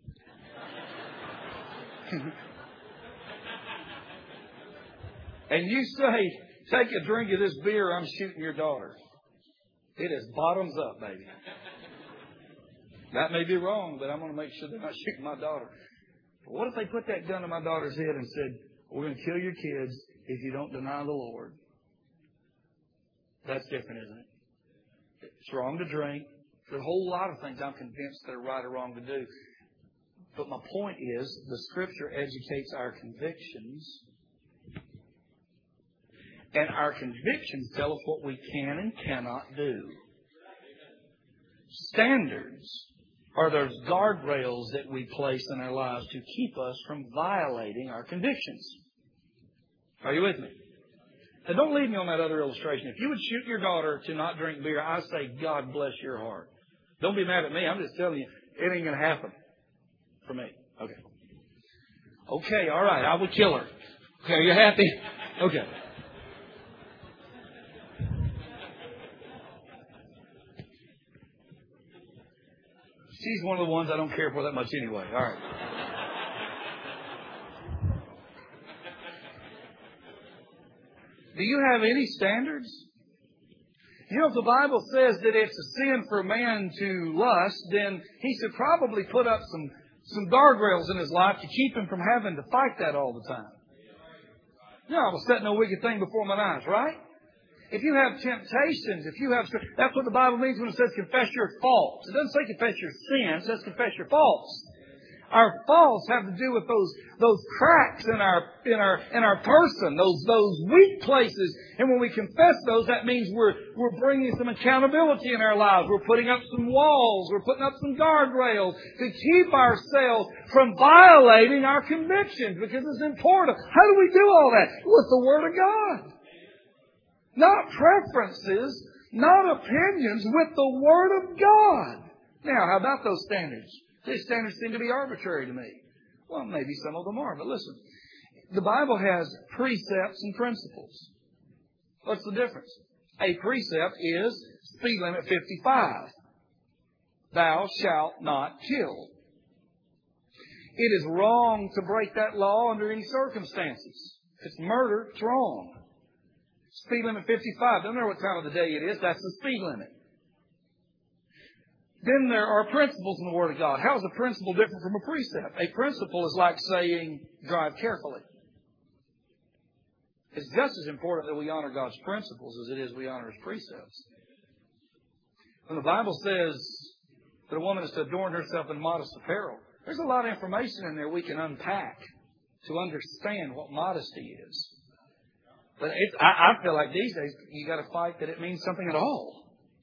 And you say, take a drink of this beer, I'm shooting your daughter. It is bottoms up, baby. That may be wrong, but I'm going to make sure they're not shooting my daughter. But what if they put that gun to my daughter's head and said, we're going to kill your kids if you don't deny the Lord? That's different, isn't it? It's wrong to drink. There's a whole lot of things I'm convinced that are right or wrong to do. But my point is, the Scripture educates our convictions. And our convictions tell us what we can and cannot do. Standards are those guardrails that we place in our lives to keep us from violating our convictions. Are you with me? Now, don't leave me on that other illustration. If you would shoot your daughter to not drink beer, I say, God bless your heart. Don't be mad at me. I'm just telling you, it ain't going to happen for me. Okay. Okay, all right. I would kill her. Okay, are you happy? Okay. She's one of the ones I don't care for that much anyway. All right. Do you have any standards? You know, if the Bible says that it's a sin for a man to lust, then he should probably put up some, some guardrails in his life to keep him from having to fight that all the time. No, I will set no wicked thing before mine eyes, right? If you have temptations, if you have... That's what the Bible means when it says confess your faults. It doesn't say confess your sins, it says confess your faults. Our faults have to do with those those cracks in our in our in our person, those those weak places. And when we confess those, that means we're we're bringing some accountability in our lives. We're putting up some walls. We're putting up some guardrails to keep ourselves from violating our convictions, because it's important. How do we do all that? With the Word of God. Not preferences, not opinions, with the Word of God. Now, how about those standards? These standards seem to be arbitrary to me. Well, maybe some of them are, but listen. The Bible has precepts and principles. What's the difference? A precept is speed limit fifty-five. Thou shalt not kill. It is wrong to break that law under any circumstances. If it's murder, it's wrong. Speed limit fifty-five. Doesn't matter what time of the day it is. That's the speed limit. Then there are principles in the Word of God. How is a principle different from a precept? A principle is like saying, drive carefully. It's just as important that we honor God's principles as it is we honor His precepts. When the Bible says that a woman is to adorn herself in modest apparel, there's a lot of information in there we can unpack to understand what modesty is. But it, I, I feel like these days you got to fight that it means something at all.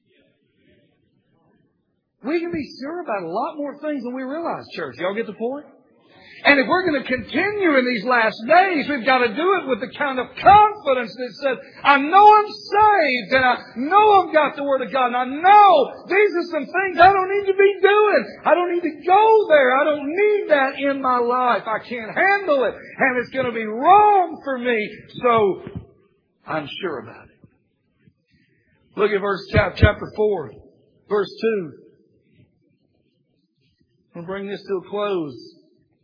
We can be sure about a lot more things than we realize, church. Y'all get the point? And if we're going to continue in these last days, we've got to do it with the kind of confidence that says, I know I'm saved, and I know I've got the Word of God, and I know these are some things I don't need to be doing. I don't need to go there. I don't need that in my life. I can't handle it, and it's going to be wrong for me. So I'm sure about it. Look at verse chapter four, verse two. I'm going to bring this to a close.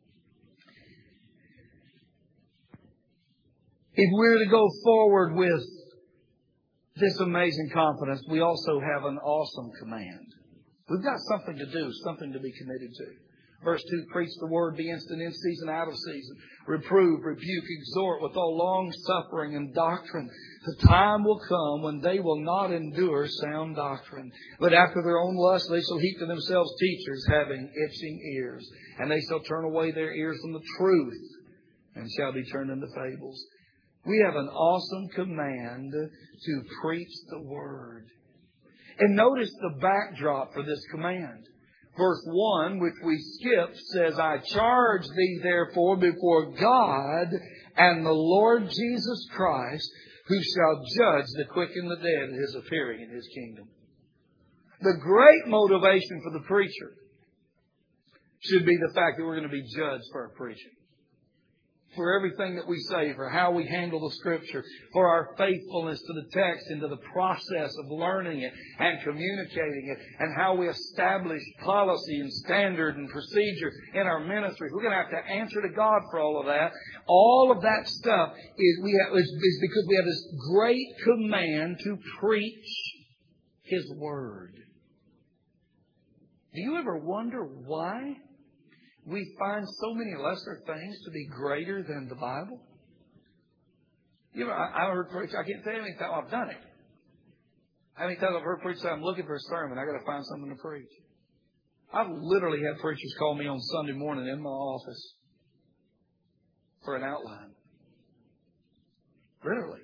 If we're to go forward with this amazing confidence, we also have an awesome command. We've got something to do, something to be committed to. Verse two, preach the word, be instant in season, out of season. Reprove, rebuke, exhort with all long suffering and doctrine. The time will come when they will not endure sound doctrine. But after their own lust they shall heap to themselves teachers having itching ears. And they shall turn away their ears from the truth and shall be turned into fables. We have an awesome command to preach the Word. And notice the backdrop for this command. Verse one, which we skipped, says, I charge thee therefore before God and the Lord Jesus Christ, who shall judge the quick and the dead at His appearing in His kingdom. The great motivation for the preacher should be the fact that we're going to be judged for our preaching. For everything that we say, for how we handle the Scripture, for our faithfulness to the text and to the process of learning it and communicating it, and how we establish policy and standard and procedure in our ministry. We're going to have to answer to God for all of that. All of that stuff is, we have, is, is because we have this great command to preach His Word. Do you ever wonder why we find so many lesser things to be greater than the Bible? You know, I, I heard preach. I can't tell you how many times I've done it. How many times I've heard preach say, I'm looking for a sermon. I got to find something to preach. I've literally had preachers call me on Sunday morning in my office for an outline. Literally.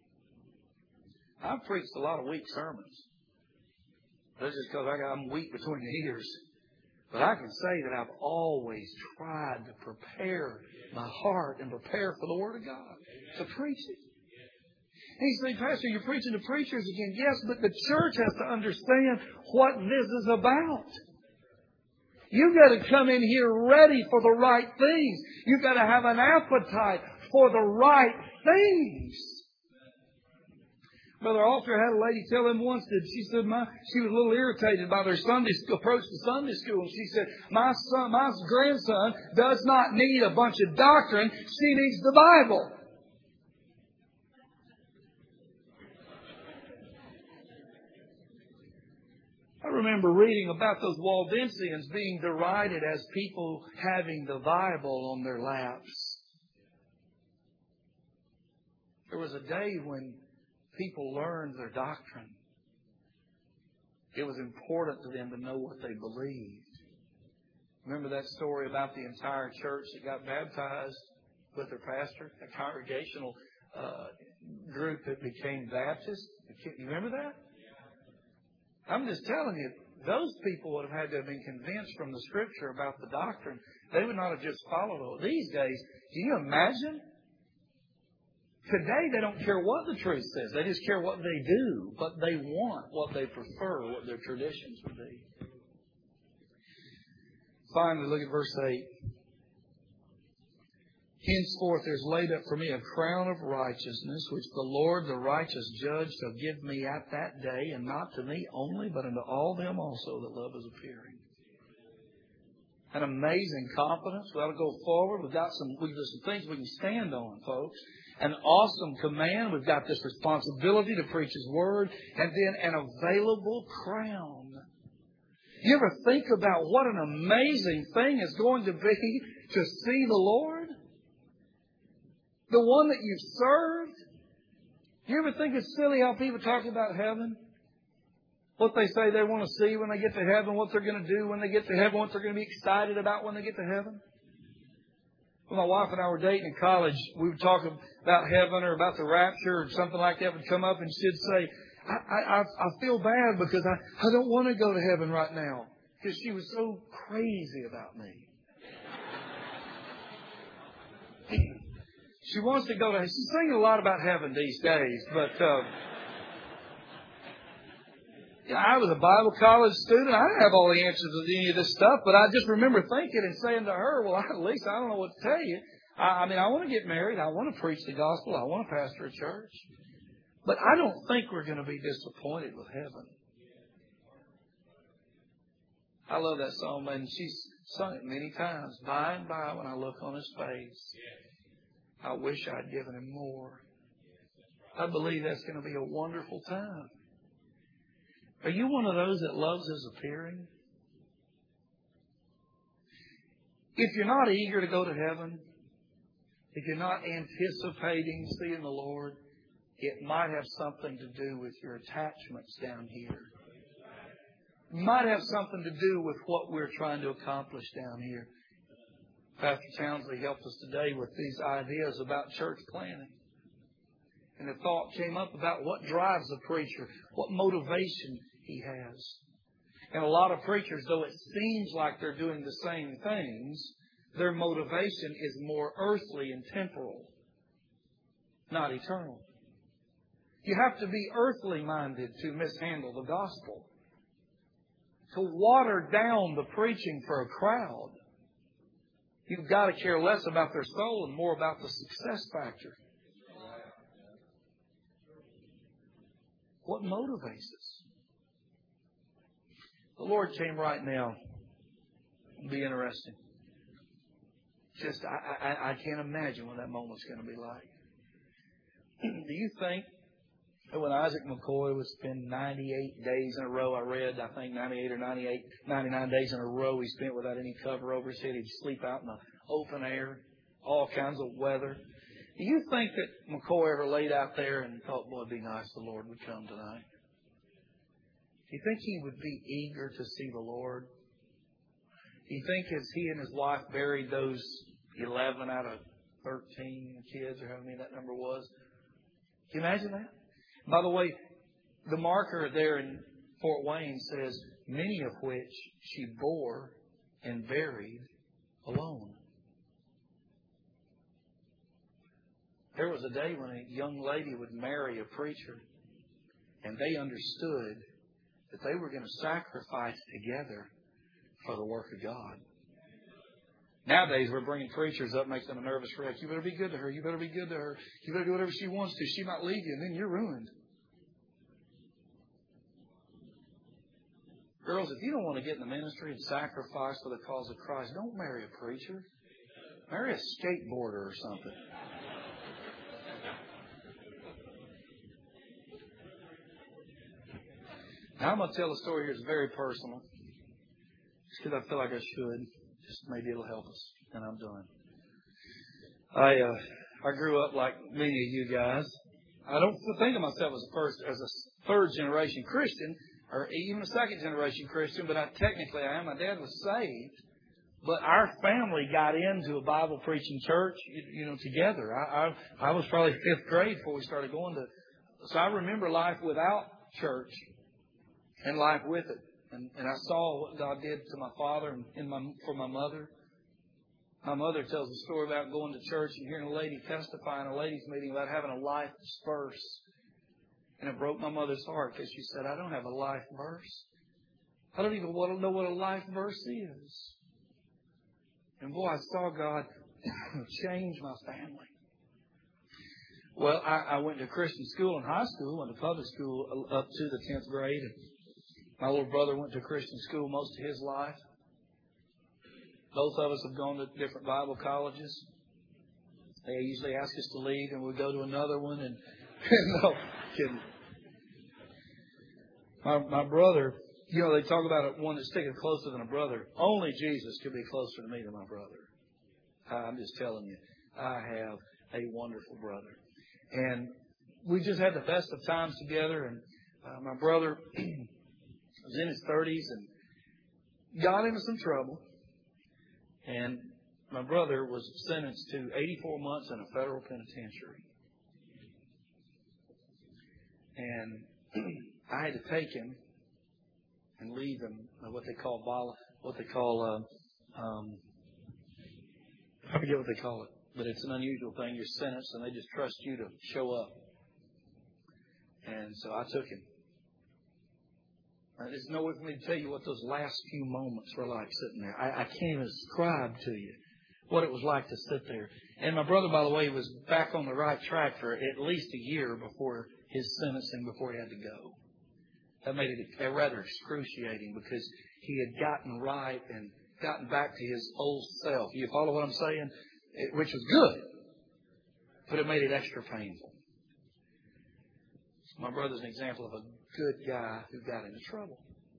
I've preached a lot of weak sermons. That's just because I got, I'm weak between the ears. But I can say that I've always tried to prepare my heart and prepare for the Word of God, to preach it. And you say, Pastor, you're preaching to preachers again. Yes, but the church has to understand what this is about. You've got to come in here ready for the right things. You've got to have an appetite for the right things. Brother Alter had a lady tell him once that she said my she was a little irritated by their Sunday school, approach to Sunday school. And she said, my son, my grandson does not need a bunch of doctrine. She needs the Bible. I remember reading about those Waldensians being derided as people having the Bible on their laps. There was a day when people learned their doctrine. It was important to them to know what they believed. Remember that story about the entire church that got baptized with their pastor? A congregational uh, group that became Baptist. You remember that? I'm just telling you, those people would have had to have been convinced from the Scripture about the doctrine. They would not have just followed it. These days, can you imagine? Today, they don't care what the truth says. They just care what they do, what they want, what they prefer, what their traditions would be. Finally, look at verse eight. Henceforth there is laid up for me a crown of righteousness, which the Lord, the righteous judge, shall give me at that day, and not to me only, but unto all them also that love is appearing. an amazing confidence. We ought to go forward. We've got some, we've got some things we can stand on, folks. An awesome command. We've got this responsibility to preach His Word. And then an available crown. You ever think about what an amazing thing it's going to be to see the Lord? The one that you've served? You ever think it's silly how people talk about heaven? What they say they want to see when they get to heaven, what they're going to do when they get to heaven, what they're going to be excited about when they get to heaven? When my wife and I were dating in college, we would talk about heaven or about the rapture or something like that would come up, and she'd say, I, I, I feel bad because I, I don't want to go to heaven right now. Because she was so crazy about me. She wants to go to heaven. She's singing a lot about heaven these days, but uh, yeah, I was a Bible college student. I didn't have all the answers to any of this stuff, but I just remember thinking and saying to her, well, at least I don't know what to tell you. I, I mean, I want to get married. I want to preach the gospel. I want to pastor a church. But I don't think we're going to be disappointed with heaven. I love that song, and she's sung it many times. By and by, when I look on His face, I wish I'd given Him more. I believe that's going to be a wonderful time. Are you one of those that loves His appearing? If you're not eager to go to heaven, if you're not anticipating seeing the Lord, it might have something to do with your attachments down here. It might have something to do with what we're trying to accomplish down here. Pastor Townsley helped us today with these ideas about church planning. And the thought came up about what drives a preacher, what motivation he has. And a lot of preachers, though it seems like they're doing the same things, their motivation is more earthly and temporal, not eternal. You have to be earthly minded to mishandle the gospel, to water down the preaching for a crowd. You've got to care less about their soul and more about the success factor. What motivates us? The Lord came right now. It'll be interesting. Just, I, I, I can't imagine what that moment's going to be like. Do you think that when Isaac McCoy would spend ninety-eight days in a row, I read, I think ninety-eight or ninety-eight, ninety-nine days in a row he spent without any cover over his head. He'd sleep out in the open air, all kinds of weather. Do you think that McCoy ever laid out there and thought, boy, it'd be nice the Lord would come tonight? Do you think he would be eager to see the Lord? Do you think as he and his wife buried those eleven out of thirteen kids, or how many that number was, can you imagine that? By the way, the marker there in Fort Wayne says, many of which she bore and buried alone. There was a day when a young lady would marry a preacher, and they understood that they were going to sacrifice together for the work of God. Nowadays, we're bringing preachers up, makes them a nervous wreck. You better be good to her. You better be good to her. You better do whatever she wants to. She might leave you, and then you're ruined. Girls, if you don't want to get in the ministry and sacrifice for the cause of Christ, don't marry a preacher. Marry a skateboarder or something. Now, I'm going to tell a story here that's very personal. Just because I feel like I should. Just maybe it'll help us. And I'm done. I uh, I grew up like many of you guys. I don't think of myself as a first, as a third generation Christian, or even a second generation Christian, but I, technically I am. My dad was saved, but our family got into a Bible preaching church, you, you know, together. I, I I was probably fifth grade before we started going to. So I remember life without church and life with it. And, and I saw what God did to my father and in my, for my mother. My mother tells a story about going to church and hearing a lady testify in a ladies' meeting about having a life verse. And it broke my mother's heart because she said, I don't have a life verse. I don't even want to know what a life verse is. And boy, I saw God change my family. Well, I, I went to Christian school in high school, went to public school up to the tenth grade. And my little brother went to Christian school most of his life. Both of us have gone to different Bible colleges. They usually ask us to leave, and we go to another one. And no, kidding. My, my brother, you know, they talk about one that's sticking closer than a brother. Only Jesus could be closer to me than my brother. I'm just telling you, I have a wonderful brother. And we just had the best of times together. And uh, my brother was in his thirties and got into some trouble. And my brother was sentenced to eighty-four months in a federal penitentiary. And I had to take him and leave him at what they call vol- what they call uh, um, I forget what they call it, but it's an unusual thing. You're sentenced, and they just trust you to show up. And so I took him. There's no way for me to tell you what those last few moments were like sitting there. I, I can't even describe to you what it was like to sit there. And my brother, by the way, was back on the right track for at least a year before his sentencing, before he had to go. That made it rather excruciating because he had gotten right and gotten back to his old self. You follow what I'm saying? It, which was good, but it made it extra painful. My brother's an example of a good guy who got into trouble.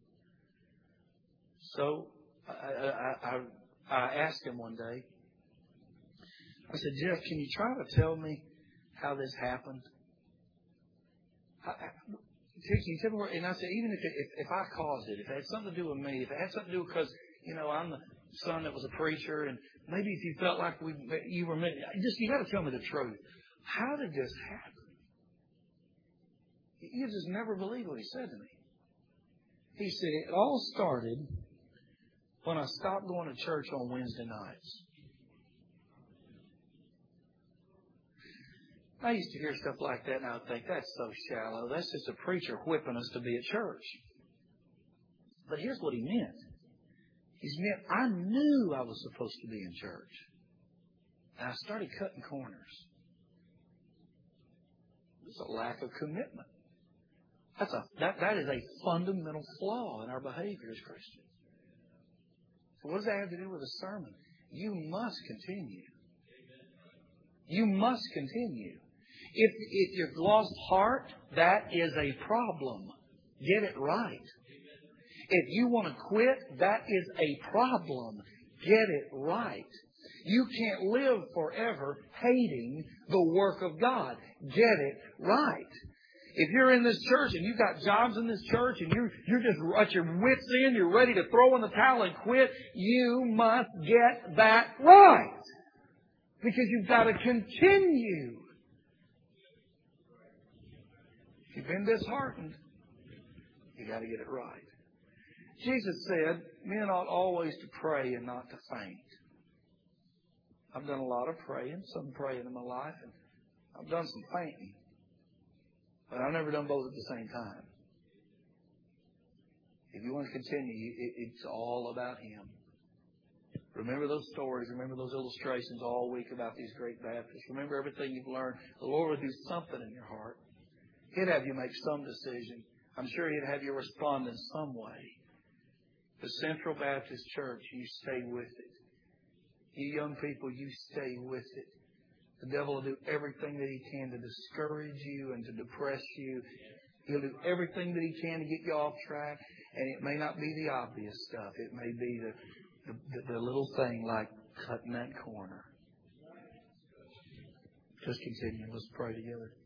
So I, I, I, I asked him one day, I said, Jeff, can you try to tell me how this happened? I, I, can you tell me where, and I said, even if, it, if if I caused it, if it had something to do with me, if it had something to do because, you know, I'm the son that was a preacher, and maybe if you felt like we you were, just you got to tell me the truth. How did this happen? You just never believe what he said to me. He said, it all started when I stopped going to church on Wednesday nights. I used to hear stuff like that, and I would think, that's so shallow. That's just a preacher whipping us to be at church. But here's what he meant. He meant I knew I was supposed to be in church. And I started cutting corners. It's a lack of commitment. That's a that, that is a fundamental flaw in our behavior as Christians. So what does that have to do with a sermon? You must continue. You must continue. If, if you've lost heart, that is a problem. Get it right. If you want to quit, that is a problem. Get it right. You can't live forever hating the work of God. Get it right. If you're in this church and you've got jobs in this church and you're, you're just at your wits' end, you're ready to throw in the towel and quit, you must get that right. Because you've got to continue. If you've been disheartened, you've got to get it right. Jesus said, men ought always to pray and not to faint. I've done a lot of praying, some praying in my life, and I've done some fainting. But I've never done both at the same time. If you want to continue, it, it's all about Him. Remember those stories. Remember those illustrations all week about these great Baptists. Remember everything you've learned. The Lord will do something in your heart. He'd have you make some decision. I'm sure He'd have you respond in some way. The Central Baptist Church, you stay with it. You young people, you stay with it. The devil will do everything that he can to discourage you and to depress you. He'll do everything that he can to get you off track. And it may not be the obvious stuff. It may be the, the, the little thing like cutting that corner. Just continue. Let's pray together.